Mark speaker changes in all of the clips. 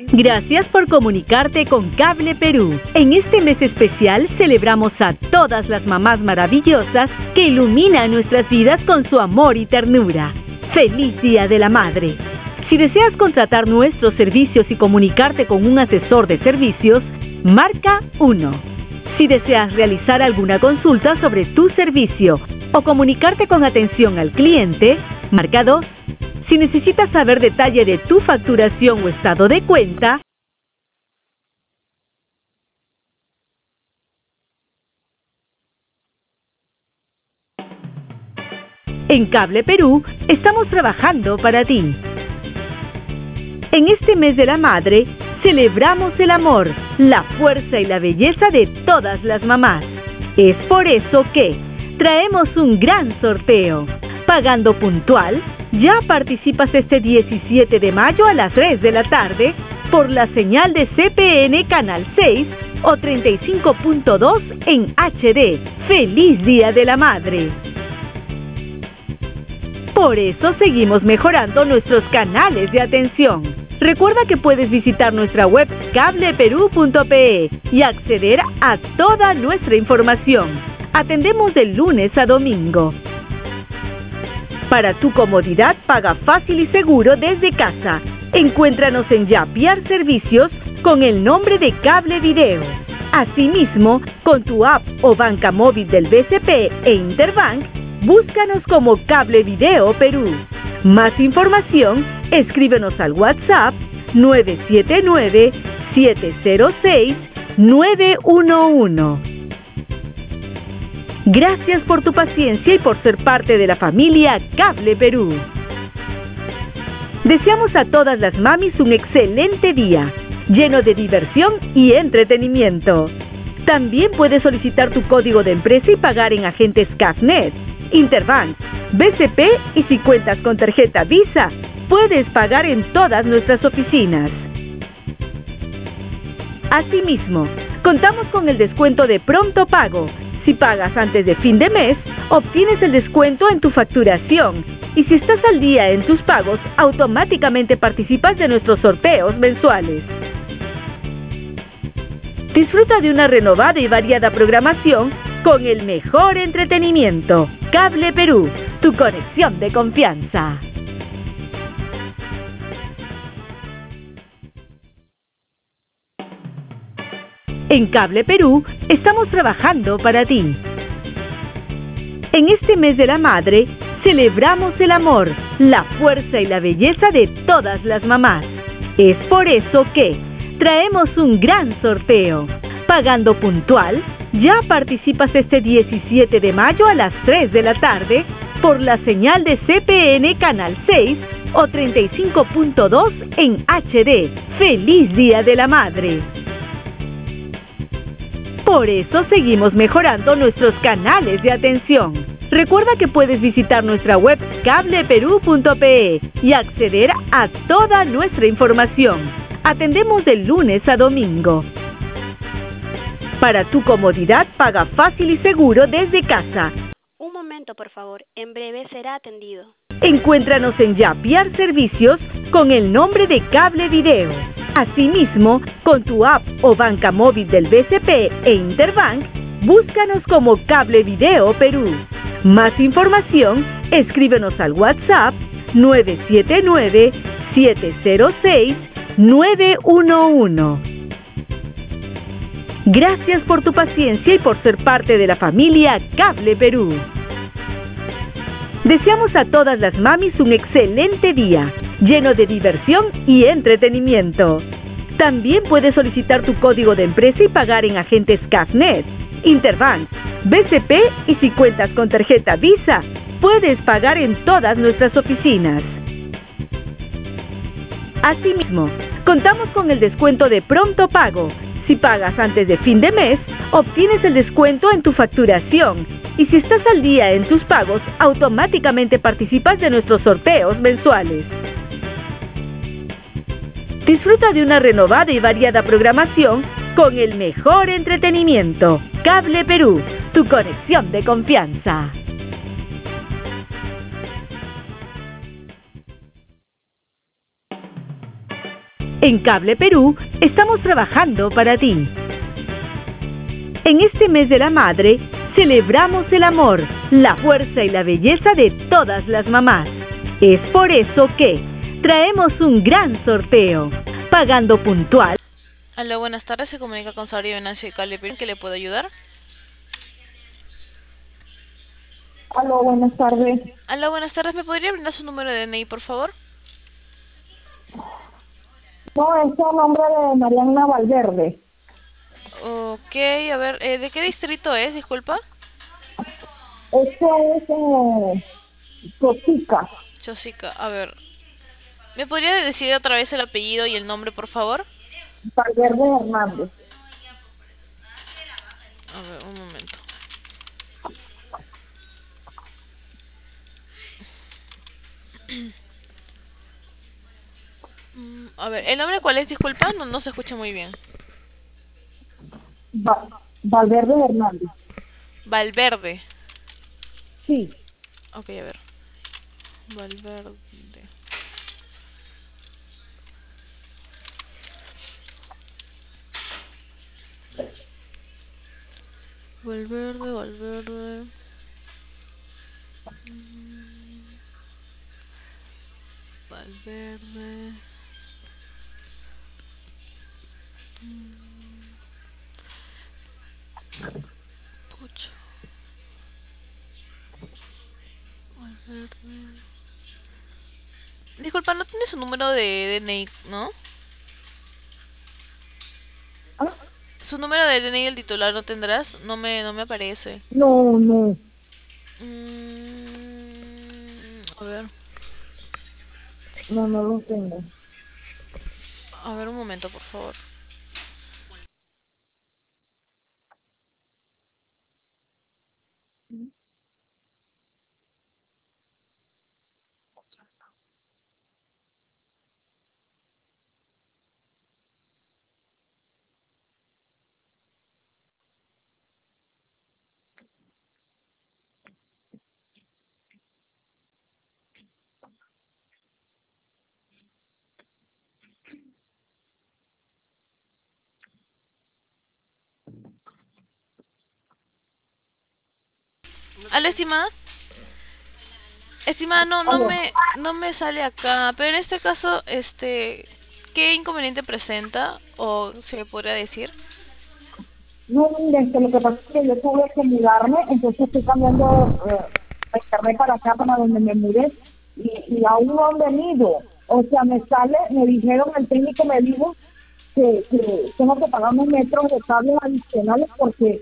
Speaker 1: Gracias por comunicarte con Cable Perú. En este mes especial celebramos a todas las mamás maravillosas que iluminan nuestras vidas con su amor y ternura. ¡Feliz Día de la Madre! Si deseas contratar nuestros servicios y comunicarte con un asesor de servicios, marca 1. Si deseas realizar alguna consulta sobre tu servicio o comunicarte con atención al cliente, marca 2. Si necesitas saber detalle de tu facturación o estado de cuenta, en Cable Perú estamos trabajando para ti. En este mes de la madre, celebramos el amor, la fuerza y la belleza de todas las mamás. Es por eso que traemos un gran sorteo. Pagando puntual, ya participas este 17 de mayo a las 3 de la tarde por la señal de CPN Canal 6 o 35.2 en HD. ¡Feliz Día de la Madre! Por eso seguimos mejorando nuestros canales de atención. Recuerda que puedes visitar nuestra web cableperú.pe y acceder a toda nuestra información. Atendemos de lunes a domingo. Para tu comodidad, paga fácil y seguro desde casa. Encuéntranos en Yapiar Servicios con el nombre de Cable Video. Asimismo, con tu app o banca móvil del BCP e Interbank, búscanos como Cable Video Perú. Más información, escríbenos al WhatsApp 979-706-911. Gracias por tu paciencia y por ser parte de la familia Cable Perú. Deseamos a todas las mamis un excelente día, lleno de diversión y entretenimiento. También puedes solicitar tu código de empresa y pagar en agentes CAFNet, Interbank, BCP y si cuentas con tarjeta Visa, puedes pagar en todas nuestras oficinas. Asimismo, contamos con el descuento de pronto pago. Si pagas antes de fin de mes, obtienes el descuento en tu facturación. Y si estás al día en tus pagos, automáticamente participas de nuestros sorteos mensuales. Disfruta de una renovada y variada programación con el mejor entretenimiento. Cable Perú, tu conexión de confianza. En Cable Perú estamos trabajando para ti. En este mes de la madre, celebramos el amor, la fuerza y la belleza de todas las mamás. Es por eso que traemos un gran sorteo. Pagando puntual, ya participas este 17 de mayo a las 3 de la tarde por la señal de CPN Canal 6 o 35.2 en HD. ¡Feliz Día de la Madre! Por eso seguimos mejorando nuestros canales de atención. Recuerda que puedes visitar nuestra web cableperú.pe y acceder a toda nuestra información. Atendemos de lunes a domingo. Para tu comodidad, paga fácil y seguro desde casa.
Speaker 2: Un momento, por favor. En breve será atendido.
Speaker 1: Encuéntranos en Yapiar Servicios con el nombre de Cable Video. Asimismo, con tu app o banca móvil del BCP e Interbank, búscanos como Cable Video Perú. Más información, escríbenos al WhatsApp 979-706-911. Gracias por tu paciencia y por ser parte de la familia Cable Perú. Deseamos a todas las mamis un excelente día, lleno de diversión y entretenimiento. También puedes solicitar tu código de empresa y pagar en agentes CAFNet, Interbank, BCP y si cuentas con tarjeta Visa, puedes pagar en todas nuestras oficinas. Asimismo, contamos con el descuento de pronto pago. Si pagas antes de fin de mes, obtienes el descuento en tu facturación. Y si estás al día en tus pagos, automáticamente participas de nuestros sorteos mensuales. Disfruta de una renovada y variada programación con el mejor entretenimiento. Cable Perú, tu conexión de confianza. En Cable Perú estamos trabajando para ti. En este mes de la madre, celebramos el amor, la fuerza y la belleza de todas las mamás. Es por eso que traemos un gran sorteo, pagando puntual.
Speaker 3: Aló, buenas tardes, se comunica con Sabrina Venancio de Cable Perú, ¿en qué le puedo ayudar?
Speaker 4: Aló, buenas tardes.
Speaker 3: Aló, buenas tardes, ¿me podría brindar su número de DNI, por favor?
Speaker 4: No, es el nombre de Mariana Valverde.
Speaker 3: Ok, a ver, ¿de qué distrito es, disculpa?
Speaker 4: Esto es Chosica.
Speaker 3: Chosica, a ver. ¿Me podría decir otra vez el apellido y el nombre, por favor?
Speaker 4: Valverde Hernández.
Speaker 3: A ver, un momento. A ver, ¿el nombre cuál es? Disculpa, no se escucha muy bien.
Speaker 4: Valverde Hernández.
Speaker 3: Valverde.
Speaker 4: Sí.
Speaker 3: Ok, a ver. Valverde. Valverde. Valverde. Pucha. Valverde. Disculpa, no tiene su número de DNI, ¿no?
Speaker 4: ¿Ah?
Speaker 3: Su número de DNI del titular no tendrás, no me aparece.
Speaker 4: No.
Speaker 3: A ver.
Speaker 4: No lo tengo.
Speaker 3: A ver, un momento, por favor. ¿Aló, estimada? Estimada, no me sale acá, pero en este caso, ¿qué inconveniente presenta o se podría decir?
Speaker 4: No, mire, lo que pasa es que yo tuve que mudarme, entonces estoy cambiando la internet para acá, para donde me mudé, y aún no han venido. O sea, me dijeron, el técnico me dijo que tengo que pagar unos metros de cables adicionales porque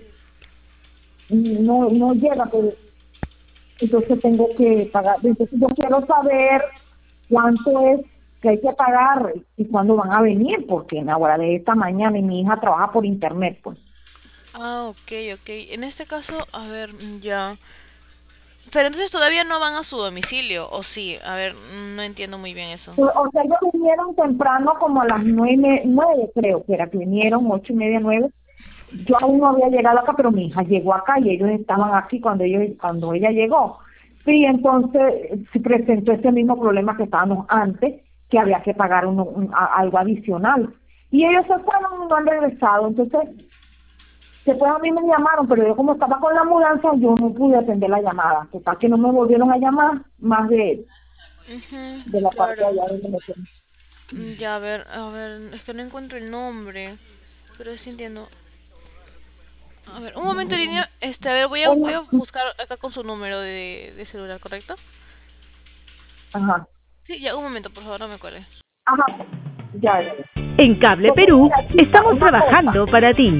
Speaker 4: no llega, pues, entonces tengo que pagar. Entonces yo quiero saber cuánto es que hay que pagar y cuándo van a venir, porque en la hora de esta mañana y mi hija trabaja por internet, pues.
Speaker 3: Ah, ok. En este caso, a ver, ya. Pero entonces todavía no van a su domicilio, ¿o sí? A ver, no entiendo muy bien eso.
Speaker 4: O sea, ellos vinieron temprano como a las 9 creo que era que vinieron, 8:30, 9. Yo aún no había llegado acá, pero mi hija llegó acá y ellos estaban aquí cuando ella llegó. Sí, entonces se presentó ese mismo problema que estábamos antes, que había que pagar algo adicional. Y ellos se fueron y no han regresado. Entonces, después a mí me llamaron, pero yo como estaba con la mudanza, yo no pude atender la llamada. Total que no me volvieron a llamar más de la parte de
Speaker 3: Claro.
Speaker 4: allá donde me quedé.
Speaker 3: Ya, a ver, es que no encuentro el nombre, pero sí entiendo. A ver, un momento, línea, a ver, voy a buscar acá con su número de celular, ¿correcto?
Speaker 4: Ajá.
Speaker 3: Sí, ya, un momento, por favor, no me cuelgue.
Speaker 4: Ajá. Ya.
Speaker 1: En Cable Perú estamos trabajando para ti.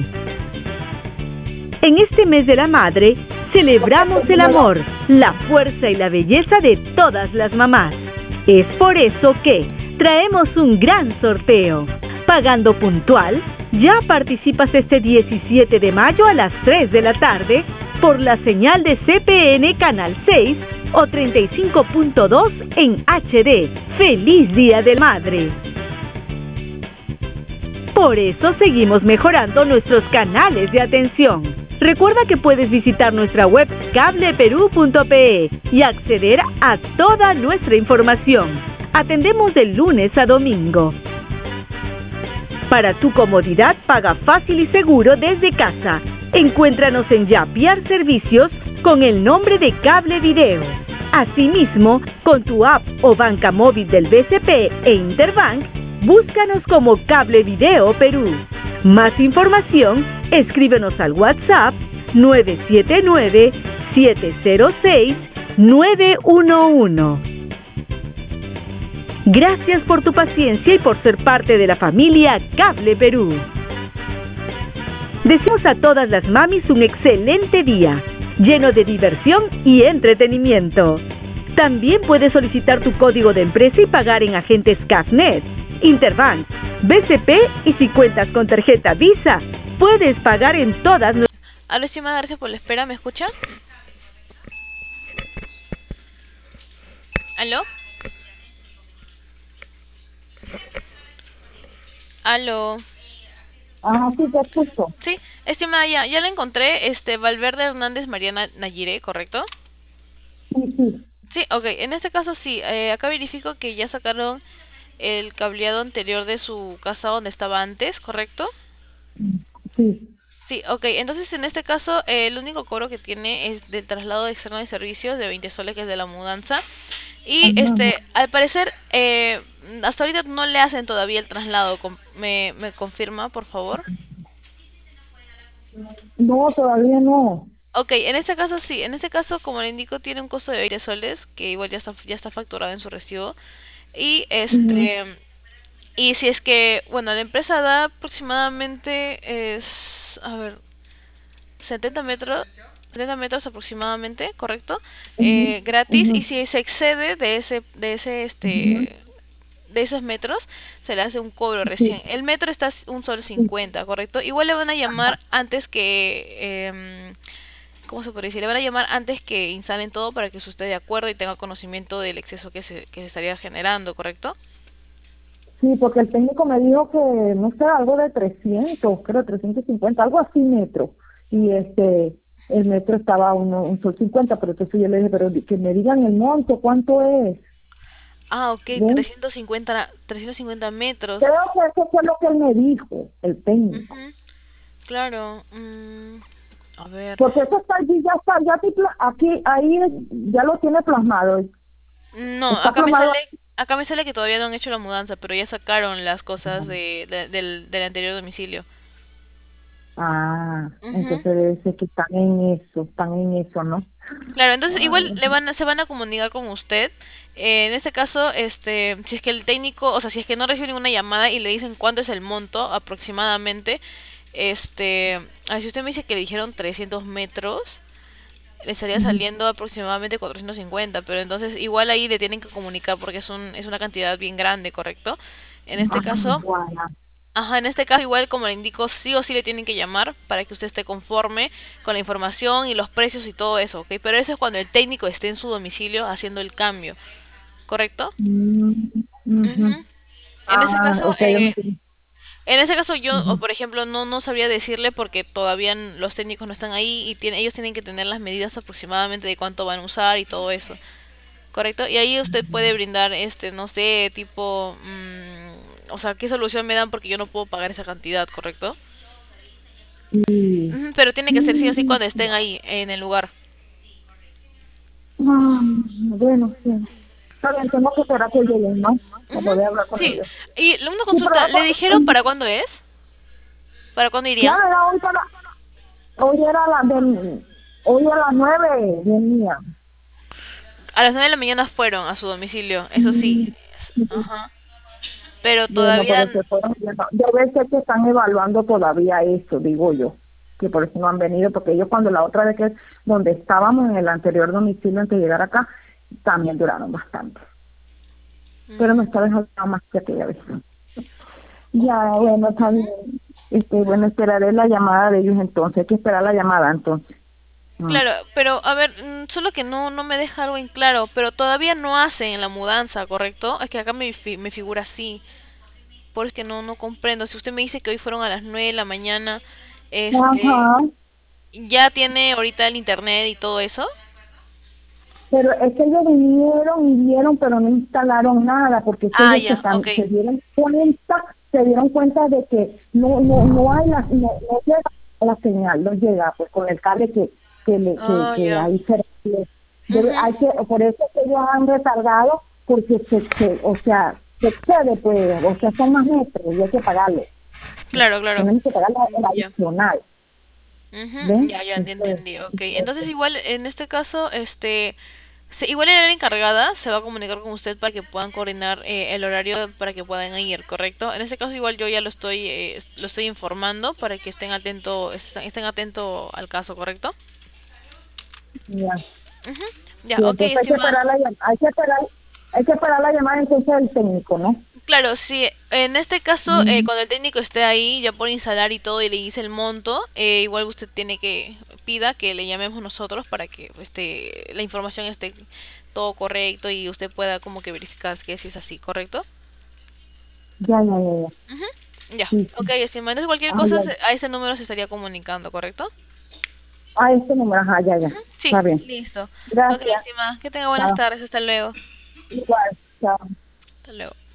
Speaker 1: En este mes de la madre, celebramos el amor, la fuerza y la belleza de todas las mamás. Es por eso que traemos un gran sorteo. Pagando puntual, ya participas este 17 de mayo a las 3 de la tarde por la señal de CPN Canal 6 o 35.2 en HD. ¡Feliz Día del Madre! Por eso seguimos mejorando nuestros canales de atención. Recuerda que puedes visitar nuestra web cableperú.pe y acceder a toda nuestra información. Atendemos de lunes a domingo. Para tu comodidad, paga fácil y seguro desde casa. Encuéntranos en Yapiar Servicios con el nombre de Cable Video. Asimismo, con tu app o banca móvil del BCP e Interbank, búscanos como Cable Video Perú. Más información, escríbenos al WhatsApp 979-706-911. Gracias por tu paciencia y por ser parte de la familia Cable Perú. Deseamos a todas las mamis un excelente día, lleno de diversión y entretenimiento. También puedes solicitar tu código de empresa y pagar en agentes CAFNet, Interbank, BCP y si cuentas con tarjeta Visa, puedes pagar en todas.
Speaker 3: Aló, estimada, gracias por la espera. ¿Me escucha? ¿Aló? ¿Aló?
Speaker 4: Sí, te escucho.
Speaker 3: Sí, estimada, ya la encontré. Valverde Hernández Mariana Nayire, ¿correcto?
Speaker 4: Sí.
Speaker 3: Sí, ok. En este caso sí. Acá verifico que ya sacaron el cableado anterior de su casa donde estaba antes, ¿correcto?
Speaker 4: Sí.
Speaker 3: Sí, ok. Entonces en este caso el único cobro que tiene es del traslado externo de servicios de 20 soles, que es de la mudanza. Y al parecer hasta ahorita no le hacen todavía el traslado. ¿Me confirma, por favor?
Speaker 4: No, todavía no.
Speaker 3: Ok, en este caso sí. En este caso, como le indico, tiene un costo de 20 soles, que igual ya está facturado en su recibo. Y y si es que, bueno, la empresa da aproximadamente, a ver, 70 metros, 70 metros aproximadamente, ¿correcto? Gratis. Y si se excede de esos metros, se le hace un cobro recién. El metro está un sol 50, ¿correcto? Igual le van a llamar antes que, ¿cómo se puede decir? Le van a llamar antes que instalen todo para que usted esté de acuerdo y tenga conocimiento del exceso que se estaría generando, ¿correcto?
Speaker 4: Sí, porque el técnico me dijo que, no sé, algo de 300, creo 350, algo así metro. Y el metro estaba a un sol 50, pero entonces yo le dije, pero que me digan el monto, ¿cuánto es?
Speaker 3: Ah, ok,
Speaker 4: ¿Ven?
Speaker 3: 350 metros.
Speaker 4: Creo que eso fue lo que él me dijo, el técnico.
Speaker 3: Claro, a ver.
Speaker 4: Porque eso está allí, aquí, ahí ya lo tiene plasmado.
Speaker 3: No,
Speaker 4: Está
Speaker 3: acá
Speaker 4: plasmado.
Speaker 3: acá me sale que todavía no han hecho la mudanza, pero ya sacaron las cosas del anterior domicilio.
Speaker 4: Entonces debe ser que están en eso, ¿no?
Speaker 3: Claro, entonces igual se van a comunicar con usted. En este caso, si es que el técnico, o sea, si es que no recibe ninguna llamada y le dicen cuánto es el monto aproximadamente, si usted me dice que le dijeron 300 metros, le estaría saliendo aproximadamente 450, pero entonces igual ahí le tienen que comunicar porque es una cantidad bien grande, ¿correcto? En este caso, en este caso igual como le indico, sí o sí le tienen que llamar para que usted esté conforme con la información y los precios y todo eso, ¿ok? Pero eso es cuando el técnico esté en su domicilio haciendo el cambio, ¿correcto? En ese caso, en ese caso yo, o por ejemplo, no sabría decirle porque todavía los técnicos no están ahí y ellos tienen que tener las medidas aproximadamente de cuánto van a usar y todo eso, ¿correcto? Y ahí usted puede brindar, no sé, tipo, o sea, ¿qué solución me dan porque yo no puedo pagar esa cantidad, ¿correcto? Pero tiene que ser sí o sí cuando estén ahí, en el lugar.
Speaker 4: Bueno, sí. Está bien, tengo que esperar que lleguen, ¿no? Para poder hablar con
Speaker 3: Sí,
Speaker 4: ellos.
Speaker 3: y una consulta, ¿le dijeron para cuándo es? ¿Para cuándo irían?
Speaker 4: Ya, era hoy a las 9 venía.
Speaker 3: A las 9 de la mañana fueron a su domicilio, eso sí. Ajá. Pero todavía...
Speaker 4: Debe ser que están evaluando todavía eso, digo yo. Que por eso no han venido, porque ellos cuando la otra vez donde estábamos en el anterior domicilio antes de llegar acá, también duraron bastante. Pero no está dejando más que aquella vez. Ya, bueno, está bien. Bueno, esperaré la llamada de ellos entonces. Hay que esperar la llamada entonces.
Speaker 3: Claro, pero a ver, solo que no me deja algo en claro, pero todavía no hacen la mudanza, ¿correcto? Es que acá me figura así. Por eso es que no comprendo. Si usted me dice que hoy fueron a las 9 de la mañana, ¿ya tiene ahorita el internet y todo eso?
Speaker 4: Pero es que ellos vinieron y vieron, pero no instalaron nada, porque ellos se dieron cuenta se dieron cuenta de que no hay no llega la señal, no llega pues con el cable que
Speaker 3: Ya.
Speaker 4: ahí hay que, por eso es que ellos han retardado, porque o sea, se excede pues, o sea, son más metros y hay que pagarlo.
Speaker 3: Claro.
Speaker 4: Tenemos que pagar el
Speaker 3: Ya.
Speaker 4: adicional. ¿Ven?
Speaker 3: Ya entendí. Okay. Entonces igual en este caso, igual el área encargada se va a comunicar con usted para que puedan coordinar el horario para que puedan ir, ¿correcto? En este caso igual yo ya lo estoy informando para que estén atento al caso, ¿correcto?
Speaker 4: Ya.
Speaker 3: Ya,
Speaker 4: Sí,
Speaker 3: okay,
Speaker 4: entonces
Speaker 3: estimada.
Speaker 4: hay que parar la llamada entonces del técnico, ¿no?
Speaker 3: Claro, sí. En este caso,
Speaker 4: Ujú.
Speaker 3: cuando el técnico esté ahí, ya por instalar y todo, y le dice el monto, igual usted pida que le llamemos nosotros para que la información esté todo correcto y usted pueda como que verificar que sí es así, ¿correcto?
Speaker 4: Ya.
Speaker 3: Ya,
Speaker 4: Sí, sí.
Speaker 3: ok, estimado. Entonces cualquier
Speaker 4: Ah,
Speaker 3: cosa
Speaker 4: ya.
Speaker 3: a ese número se estaría comunicando, ¿correcto?
Speaker 4: Ah, este número, ajá, ya.
Speaker 3: Sí,
Speaker 4: Está bien.
Speaker 3: listo. Ok,
Speaker 4: Gracias.
Speaker 3: estimada. Que tenga buenas
Speaker 4: Chao.
Speaker 3: tardes. Hasta luego.
Speaker 4: Igual. Chao.
Speaker 3: Hasta luego.